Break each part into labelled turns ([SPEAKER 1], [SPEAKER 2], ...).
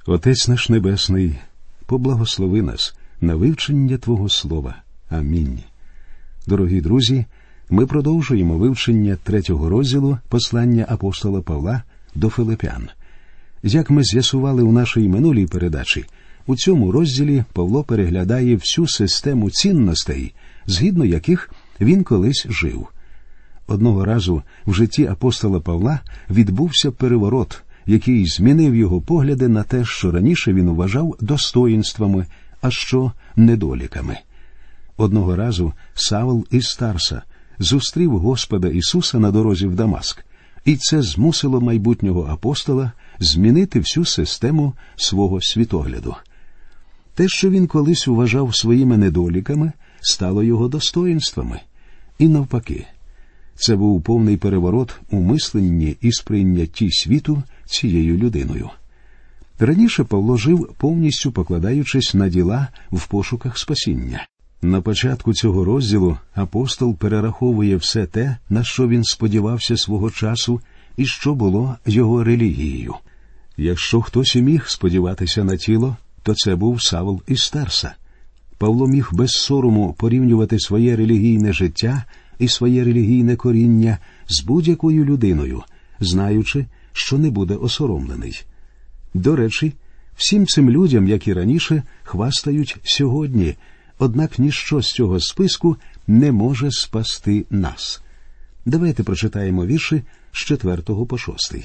[SPEAKER 1] Отець наш Небесний, поблагослови нас на вивчення Твого Слова. Амінь. Дорогі друзі, ми продовжуємо вивчення 3-го розділу послання апостола Павла до Филип'ян. Як ми з'ясували у нашій минулій передачі, у цьому розділі Павло переглядає всю систему цінностей, згідно яких він колись жив. Одного разу в житті апостола Павла відбувся переворот, який змінив його погляди на те, що раніше він вважав достоїнствами, а що недоліками. Одного разу Савл із Тарса зустрів Господа Ісуса на дорозі в Дамаск, і це змусило майбутнього апостола змінити всю систему свого світогляду. Те, що він колись вважав своїми недоліками, стало його достоїнствами. І навпаки. Це був повний переворот у мисленні і сприйнятті світу цією людиною. Раніше Павло жив, повністю покладаючись на діла в пошуках спасіння. На початку цього розділу апостол перераховує все те, на що він сподівався свого часу і що було його релігією. Якщо хтось і міг сподіватися на тіло, то це був Савл із Тарса. Павло міг без сорому порівнювати своє релігійне життя і своє релігійне коріння з будь-якою людиною, знаючи, що не буде осоромлений. До речі, всім цим людям, як і раніше, хвастають сьогодні, однак ніщо з цього списку не може спасти нас. Давайте прочитаємо вірші з 4 по 6.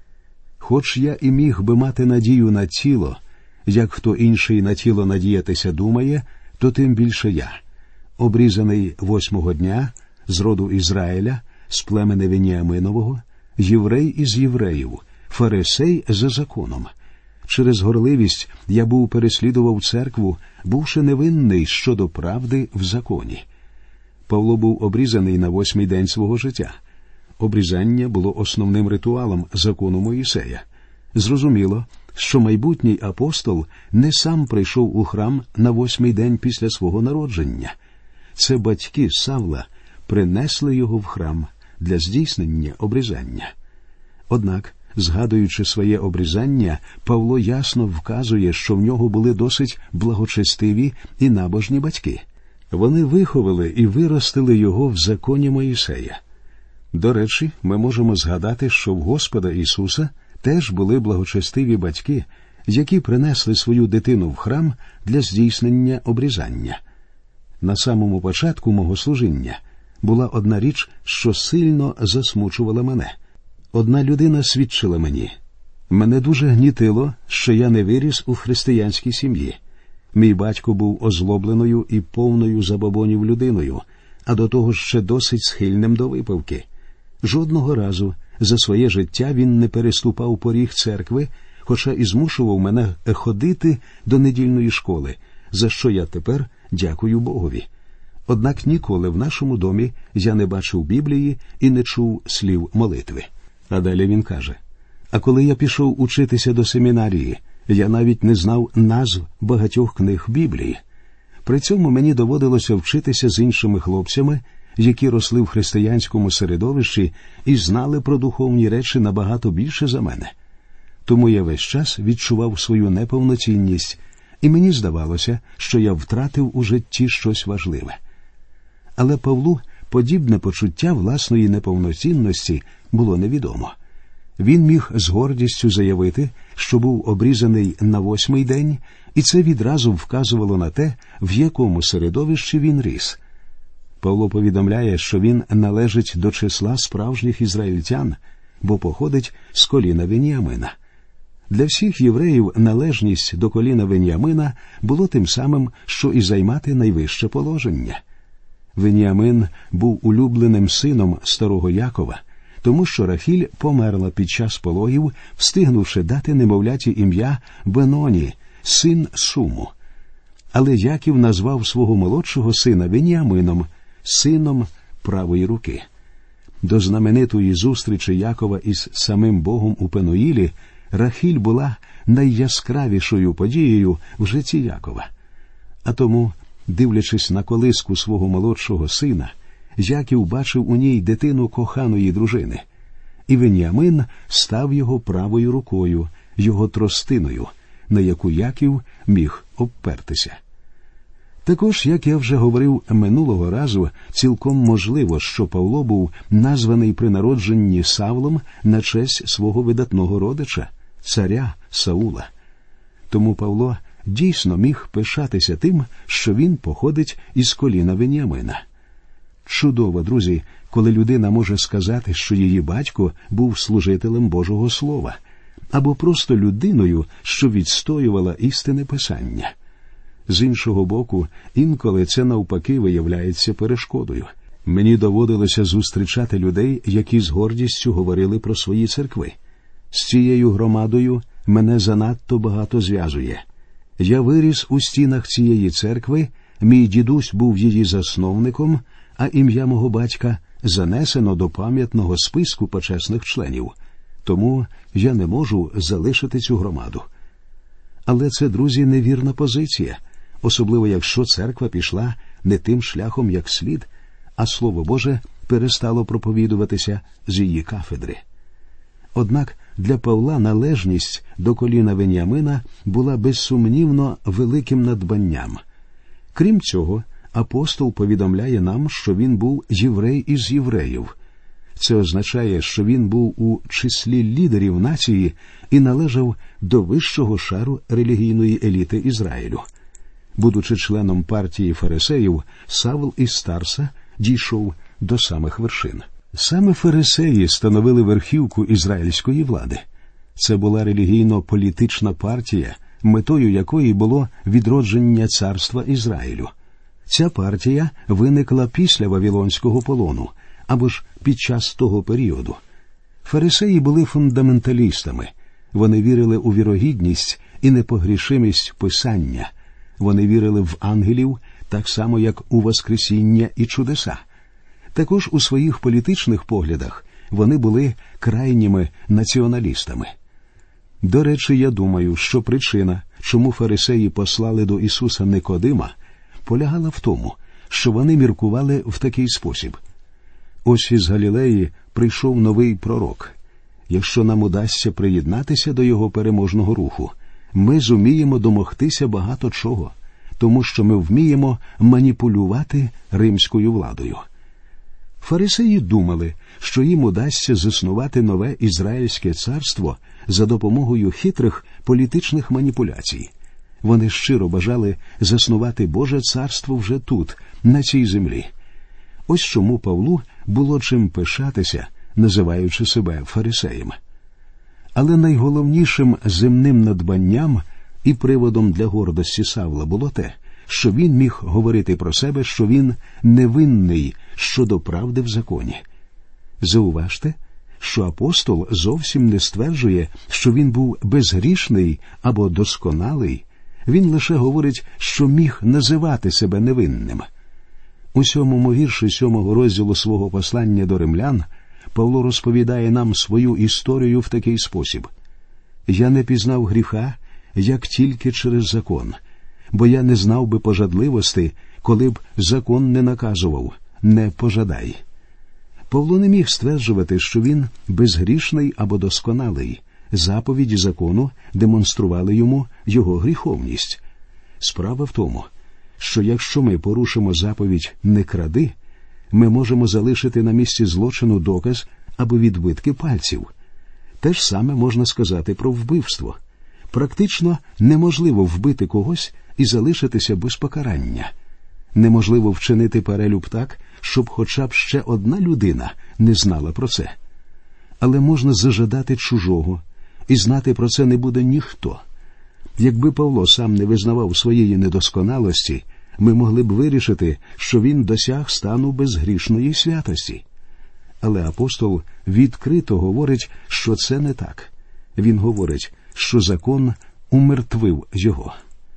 [SPEAKER 1] «Хоч я і міг би мати надію на тіло, як хто інший на тіло надіятися думає, то тим більше я, обрізаний 8-го дня, з роду Ізраїля, з племени Веніаминового, єврей із євреїв, фарисей за законом. Через горливість я переслідував церкву, бувши невинний щодо правди в законі». Павло був обрізаний на 8-й день свого життя. Обрізання було основним ритуалом закону Моїсея. Зрозуміло, що майбутній апостол не сам прийшов у храм на 8-й день після свого народження. Це батьки Савла принесли його в храм для здійснення обрізання. Однак, згадуючи своє обрізання, Павло ясно вказує, що в нього були досить благочестиві і набожні батьки. Вони виховали і виростили його в законі Моїсея. До речі, ми можемо згадати, що в Господа Ісуса теж були благочестиві батьки, які принесли свою дитину в храм для здійснення обрізання. На самому початку мого служіння була одна річ, що сильно засмучувала мене. Одна людина свідчила мені. Мене дуже гнітило, що я не виріс у християнській сім'ї. Мій батько був озлобленою і повною забобонів людиною, а до того ще досить схильним до випивки. Жодного разу за своє життя він не переступав поріг церкви, хоча і змушував мене ходити до недільної школи, за що я тепер дякую Богові. Однак ніколи в нашому домі я не бачив Біблії і не чув слів молитви. А далі він каже: «А коли я пішов учитися до семінарії, я навіть не знав назв багатьох книг Біблії. При цьому мені доводилося вчитися з іншими хлопцями, які росли в християнському середовищі і знали про духовні речі набагато більше за мене. Тому я весь час відчував свою неповноцінність, і мені здавалося, що я втратив у житті щось важливе». Але Павлу подібне почуття власної неповноцінності було невідомо. Він міг з гордістю заявити, що був обрізаний на 8-й день, і це відразу вказувало на те, в якому середовищі він ріс. Павло повідомляє, що він належить до числа справжніх ізраїльтян, бо походить з коліна Веніамина. Для всіх євреїв належність до коліна Веніамина було тим самим, що і займати найвище положення. Веніамин був улюбленим сином старого Якова, тому що Рахіль померла під час пологів, встигнувши дати немовляті ім'я Беноні, син Суму. Але Яків назвав свого молодшого сина Веніамином, сином правої руки. До знаменитої зустрічі Якова із самим Богом у Пенуїлі Рахіль була найяскравішою подією в житті Якова. А тому, дивлячись на колиску свого молодшого сина, Яків бачив у ній дитину коханої дружини. І Веніамин став його правою рукою, його тростиною, на яку Яків міг обпертися. Також, як я вже говорив минулого разу, цілком можливо, що Павло був названий при народженні Савлом на честь свого видатного родича, царя Саула. Тому Павло дійсно міг пишатися тим, що він походить із коліна Веніамина. Чудово, друзі, коли людина може сказати, що її батько був служителем Божого Слова, або просто людиною, що відстоювала істини Писання. З іншого боку, інколи це навпаки виявляється перешкодою. Мені доводилося зустрічати людей, які з гордістю говорили про свої церкви. З цією громадою мене занадто багато зв'язує. Я виріс у стінах цієї церкви, мій дідусь був її засновником, а ім'я мого батька занесено до пам'ятного списку почесних членів. Тому я не можу залишити цю громаду. Але це, друзі, невірна позиція, особливо якщо церква пішла не тим шляхом, як слід, а Слово Боже перестало проповідуватися з її кафедри. Однак для Павла належність до коліна Веніамина була безсумнівно великим надбанням. Крім цього, апостол повідомляє нам, що він був єврей із євреїв. Це означає, що він був у числі лідерів нації і належав до вищого шару релігійної еліти Ізраїлю. Будучи членом партії фарисеїв, Савл із Тарса дійшов до самих вершин. Саме фарисеї становили верхівку ізраїльської влади. Це була релігійно-політична партія, метою якої було відродження царства Ізраїлю. Ця партія виникла після Вавилонського полону, або ж під час того періоду. Фарисеї були фундаменталістами. Вони вірили у вірогідність і непогрішимість Писання. Вони вірили в ангелів, так само, як у Воскресіння і чудеса. Також у своїх політичних поглядах вони були крайніми націоналістами. До речі, я думаю, що причина, чому фарисеї послали до Ісуса Никодима, полягала в тому, що вони міркували в такий спосіб. Ось із Галілеї прийшов новий пророк. Якщо нам удасться приєднатися до його переможного руху, ми зуміємо домогтися багато чого, тому що ми вміємо маніпулювати римською владою. Фарисеї думали, що їм удасться заснувати нове Ізраїльське царство за допомогою хитрих політичних маніпуляцій. Вони щиро бажали заснувати Боже царство вже тут, на цій землі. Ось чому Павлу було чим пишатися, називаючи себе фарисеєм. Але найголовнішим земним надбанням і приводом для гордості Савла було те, що він міг говорити про себе, що він невинний щодо правди в законі. Зауважте, що апостол зовсім не стверджує, що він був безгрішний або досконалий. Він лише говорить, що міг називати себе невинним. У 7-му вірші 7-го розділу свого послання до римлян Павло розповідає нам свою історію в такий спосіб. «Я не пізнав гріха, як тільки через закон, бо я не знав би пожадливості, коли б закон не наказував, не пожадай». Павло не міг стверджувати, що він безгрішний або досконалий. Заповіді закону демонстрували йому його гріховність. Справа в тому, що якщо ми порушимо заповідь «не кради», ми можемо залишити на місці злочину доказ або відбитки пальців. Те ж саме можна сказати про вбивство. Практично неможливо вбити когось і залишитися без покарання. Неможливо вчинити перелюб так, щоб хоча б ще одна людина не знала про це. Але можна зажадати чужого, і знати про це не буде ніхто. Якби Павло сам не визнавав своєї недосконалості, ми могли б вирішити, що він досяг стану безгрішної святості. Але апостол відкрито говорить, що це не так. Він говорить, що закон умертвив його.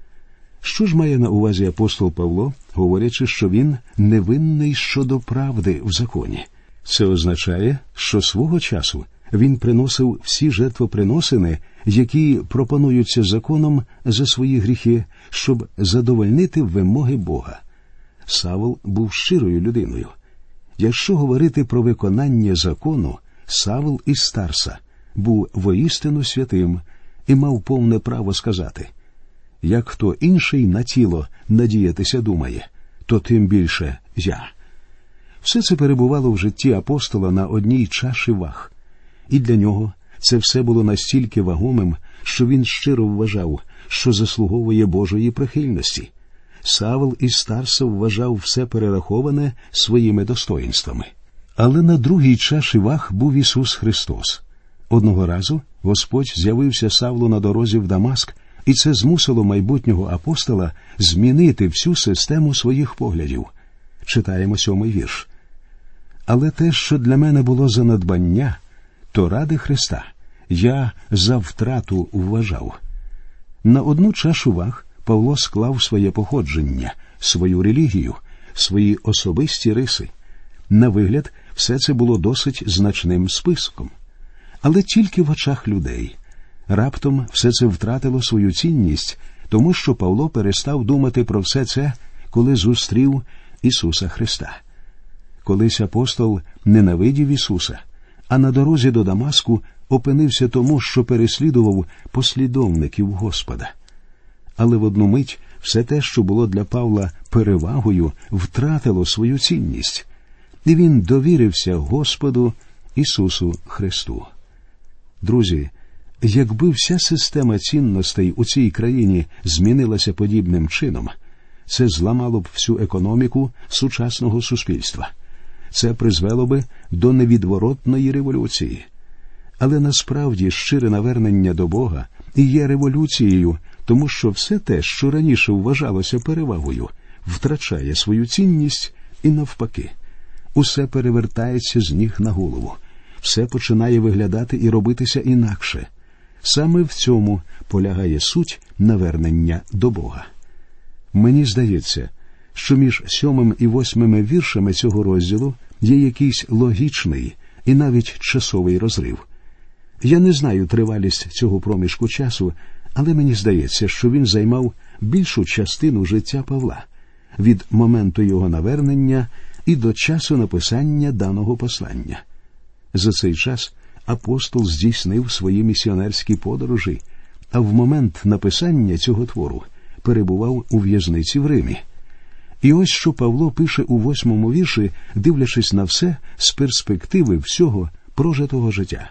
[SPEAKER 1] Що ж має на увазі апостол Павло, говорячи, що він невинний щодо правди в законі? Це означає, що свого часу він приносив всі жертвоприносини, які пропонуються законом за свої гріхи, щоб задовольнити вимоги Бога. Савл був щирою людиною. Якщо говорити про виконання закону, Савл із Тарса був воістину святим, і мав повне право сказати: «Як хто інший на тіло надіятися думає, то тим більше я». Все це перебувало в житті апостола на одній чаші ваг. І для нього це все було настільки вагомим, що він щиро вважав, що заслуговує Божої прихильності. Савл із Тарса вважав все перераховане своїми достоїнствами. Але на другій чаші ваг був Ісус Христос. Одного разу Господь з'явився Савлу на дорозі в Дамаск, і це змусило майбутнього апостола змінити всю систему своїх поглядів. Читаємо 7-й вірш. «Але те, що для мене було за надбання, то ради Христа я за втрату вважав». На одну чашу ваг Павло склав своє походження, свою релігію, свої особисті риси. На вигляд, все це було досить значним списком. Але тільки в очах людей. Раптом все це втратило свою цінність, тому що Павло перестав думати про все це, коли зустрів Ісуса Христа. Колись апостол ненавидів Ісуса, а на дорозі до Дамаску опинився тому, що переслідував послідовників Господа. Але в одну мить все те, що було для Павла перевагою, втратило свою цінність, і він довірився Господу Ісусу Христу. Друзі, якби вся система цінностей у цій країні змінилася подібним чином, це зламало б всю економіку сучасного суспільства. Це призвело би до невідворотної революції. Але насправді щире навернення до Бога і є революцією, тому що все те, що раніше вважалося перевагою, втрачає свою цінність і навпаки. Усе перевертається з ніг на голову. Все починає виглядати і робитися інакше. Саме в цьому полягає суть навернення до Бога. Мені здається, що між 7 і 8 віршами цього розділу є якийсь логічний і навіть часовий розрив. Я не знаю тривалість цього проміжку часу, але мені здається, що він займав більшу частину життя Павла, від моменту його навернення і до часу написання даного послання. За цей час апостол здійснив свої місіонерські подорожі, а в момент написання цього твору перебував у в'язниці в Римі. І ось що Павло пише у 8 вірші, дивлячись на все з перспективи всього прожитого життя.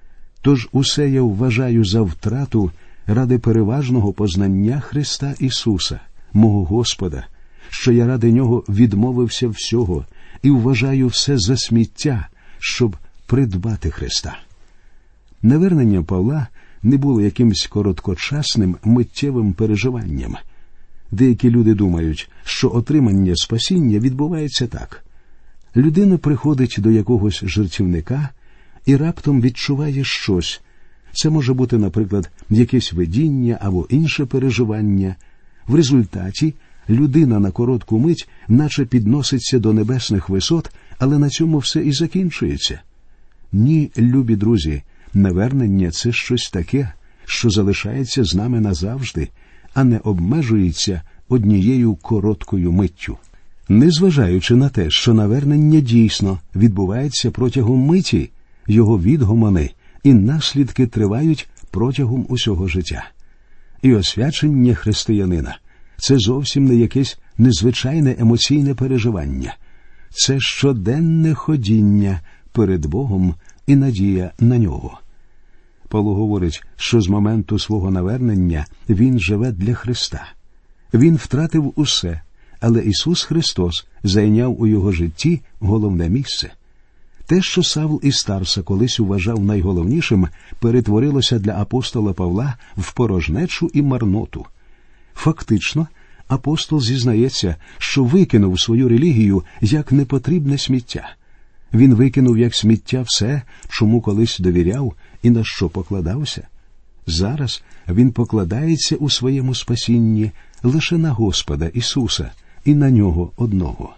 [SPEAKER 1] «Тож усе я вважаю за втрату ради переважного познання Христа Ісуса, мого Господа, що я ради Нього відмовився всього і вважаю все за сміття, щоб придбати Христа». Навернення Павла не було якимсь короткочасним миттєвим переживанням. Деякі люди думають, що отримання спасіння відбувається так. Людина приходить до якогось жертівника і раптом відчуває щось. Це може бути, наприклад, якесь видіння або інше переживання. В результаті людина на коротку мить наче підноситься до небесних висот, але на цьому все і закінчується. Ні, любі друзі, навернення – це щось таке, що залишається з нами назавжди, а не обмежується однією короткою миттю. Незважаючи на те, що навернення дійсно відбувається протягом миті, його відгомони і наслідки тривають протягом усього життя. І освячення християнина – це зовсім не якесь незвичайне емоційне переживання. Це щоденне ходіння перед Богом і надія на Нього. Павло говорить, що з моменту свого навернення він живе для Христа. Він втратив усе, але Ісус Христос зайняв у його житті головне місце. Те, що Савл із Тарса колись вважав найголовнішим, перетворилося для апостола Павла в порожнечу і марноту. Фактично, апостол зізнається, що викинув свою релігію як непотрібне сміття. Він викинув як сміття все, чому колись довіряв і на що покладався. Зараз він покладається у своєму спасінні лише на Господа Ісуса і на Нього одного.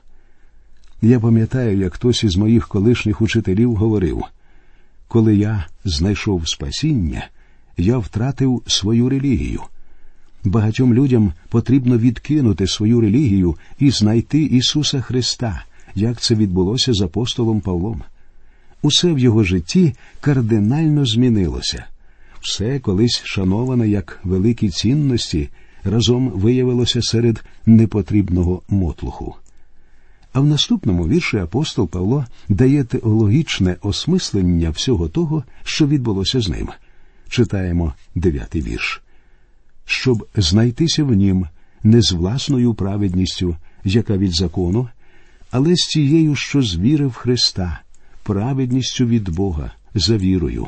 [SPEAKER 1] Я пам'ятаю, як хтось із моїх колишніх учителів говорив: «Коли я знайшов спасіння, я втратив свою релігію». Багатьом людям потрібно відкинути свою релігію і знайти Ісуса Христа, як це відбулося з апостолом Павлом. Усе в його житті кардинально змінилося. Все, колись шановане як великі цінності, разом виявилося серед непотрібного мотлуху. А в наступному вірші апостол Павло дає теологічне осмислення всього того, що відбулося з ним. Читаємо 9-й вірш. «Щоб знайтися в нім не з власною праведністю, яка від закону, але з тією, що з віри в Христа, праведністю від Бога, за вірою».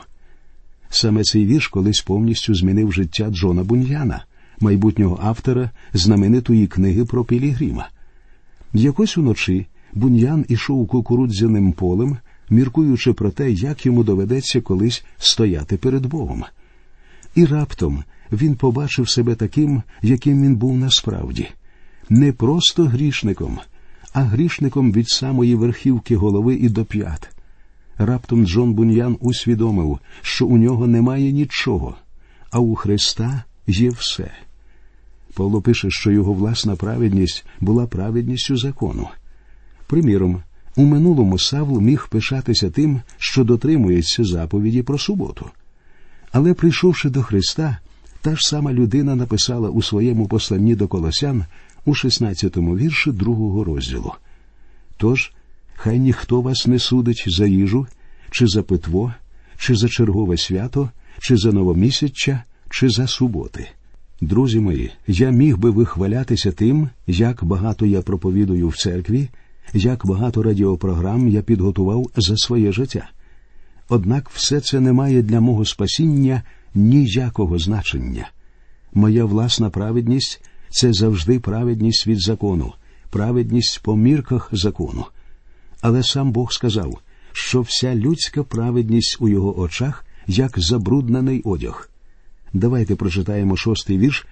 [SPEAKER 1] Саме цей вірш колись повністю змінив життя Джона Буньяна, майбутнього автора знаменитої книги про Пілігрима. Якось уночі Буньян ішов кукурудзяним полем, міркуючи про те, як йому доведеться колись стояти перед Богом. І раптом він побачив себе таким, яким він був насправді. Не просто грішником, а грішником від самої верхівки голови і до п'ят. Раптом Джон Буньян усвідомив, що у нього немає нічого, а у Христа є все. Павло пише, що його власна праведність була праведністю закону. Приміром, у минулому Савл міг пишатися тим, що дотримується заповіді про суботу. Але прийшовши до Христа, та ж сама людина написала у своєму посланні до Колосян у 16-му вірші 2-го розділу. «Тож, хай ніхто вас не судить за їжу, чи за питво, чи за чергове свято, чи за новомісяччя, чи за суботи». Друзі мої, я міг би вихвалятися тим, як багато я проповідую в церкві, як багато радіопрограм я підготував за своє життя. Однак все це не має для мого спасіння ніякого значення. Моя власна праведність – це завжди праведність від закону, праведність по мірках закону. Але сам Бог сказав, що вся людська праведність у його очах, як забруднений одяг. Давайте прочитаємо 6-й вірш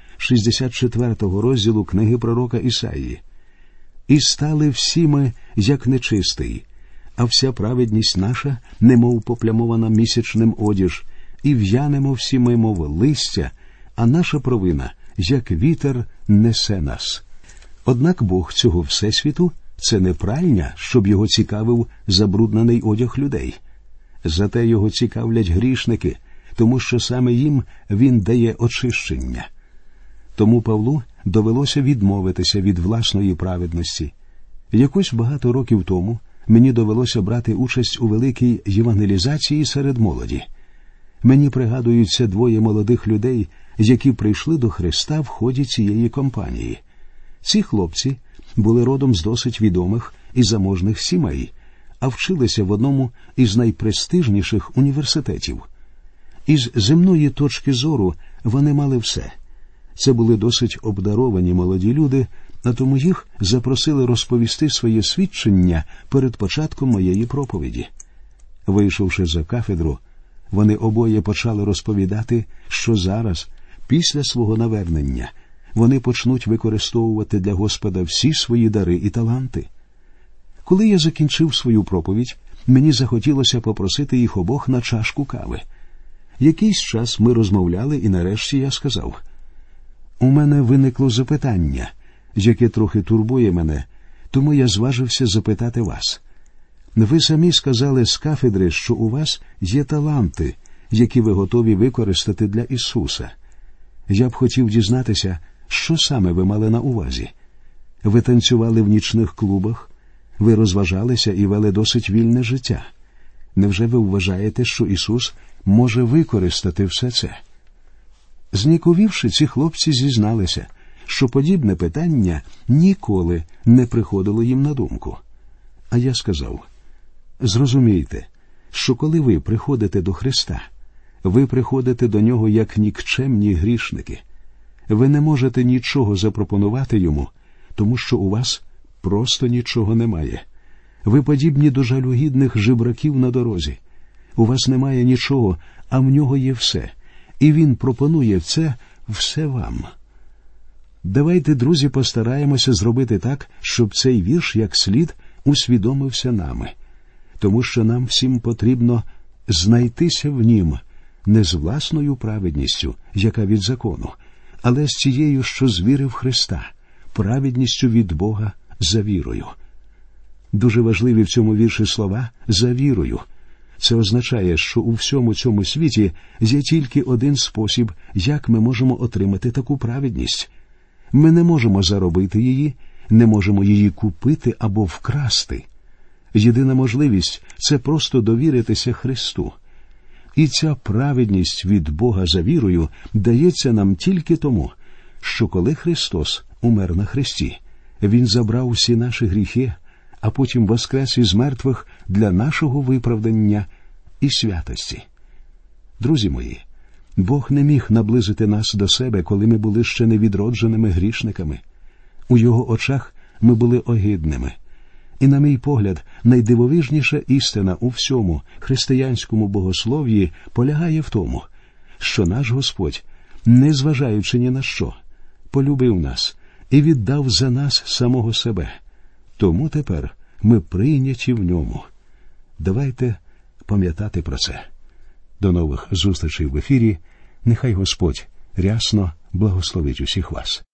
[SPEAKER 1] 64-го розділу книги пророка Ісаїї. «І стали всі ми, як нечистий, а вся праведність наша, немов поплямована місячним одіж, і в'янемо всі ми, мов листя, а наша провина, як вітер, несе нас». Однак Бог цього всесвіту – це не пральня, щоб його цікавив забруднений одяг людей. Зате його цікавлять грішники, тому що саме їм він дає очищення. Тому Павлу довелося відмовитися від власної праведності. Якось багато років тому мені довелося брати участь у великій євангелізації серед молоді. Мені пригадуються 2 молодих людей, які прийшли до Христа в ході цієї кампанії. Ці хлопці були родом з досить відомих і заможних сімей, а вчилися в одному із найпрестижніших університетів. Із земної точки зору вони мали все. Це були досить обдаровані молоді люди, а тому їх запросили розповісти своє свідчення перед початком моєї проповіді. Вийшовши за кафедру, вони обоє почали розповідати, що зараз, після свого навернення, вони почнуть використовувати для Господа всі свої дари і таланти. Коли я закінчив свою проповідь, мені захотілося попросити їх обох на чашку кави. Якийсь час ми розмовляли, і нарешті я сказав: «У мене виникло запитання, яке трохи турбує мене, тому я зважився запитати вас. Ви самі сказали з кафедри, що у вас є таланти, які ви готові використати для Ісуса. Я б хотів дізнатися, що саме ви мали на увазі. Ви танцювали в нічних клубах, ви розважалися і вели досить вільне життя. Невже ви вважаєте, що Ісус може використати все це?» Зніковівши, ці хлопці зізналися, що подібне питання ніколи не приходило їм на думку. А я сказав: «Зрозумійте, що коли ви приходите до Христа, ви приходите до Нього як нікчемні грішники. Ви не можете нічого запропонувати Йому, тому що у вас просто нічого немає. Ви подібні до жалюгідних жебраків на дорозі. У вас немає нічого, а в Нього є все. І Він пропонує це все вам». Давайте, друзі, постараємося зробити так, щоб цей вірш як слід усвідомився нами. Тому що нам всім потрібно знайтися в Нім не з власною праведністю, яка від закону, але з цією, що з віри в Христа, праведністю від Бога за вірою. Дуже важливі в цьому вірші слова «за вірою». Це означає, що у всьому цьому світі є тільки один спосіб, як ми можемо отримати таку праведність. Ми не можемо заробити її, не можемо її купити або вкрасти. Єдина можливість – це просто довіритися Христу. І ця праведність від Бога за вірою дається нам тільки тому, що коли Христос умер на хресті, Він забрав всі наші гріхи, а потім воскрес із мертвих для нашого виправдання і святості. Друзі мої, Бог не міг наблизити нас до себе, коли ми були ще невідродженими грішниками. У Його очах ми були огидними. І, на мій погляд, найдивовижніша істина у всьому християнському богослов'ї полягає в тому, що наш Господь, незважаючи ні на що, полюбив нас і віддав за нас самого себе. Тому тепер ми прийняті в Ньому. Давайте пам'ятати про це. До нових зустрічей в ефірі. Нехай Господь рясно благословить усіх вас.